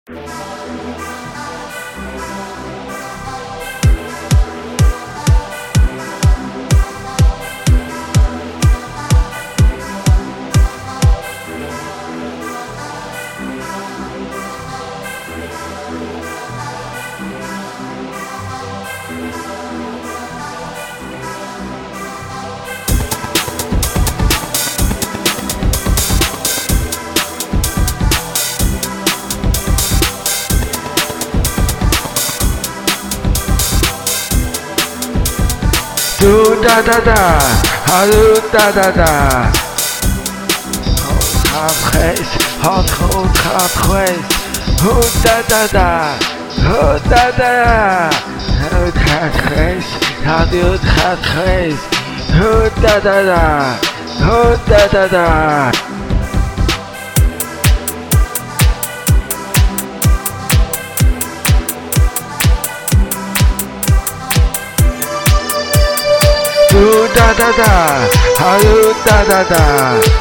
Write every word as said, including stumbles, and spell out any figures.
Do da da da, hallo da da da. Hot race, hot hot hot race. Ho da da da, ho da da. Hot hot race, hot hot race. Ho da da da, ho da da da. Do da da da, hallo da da da.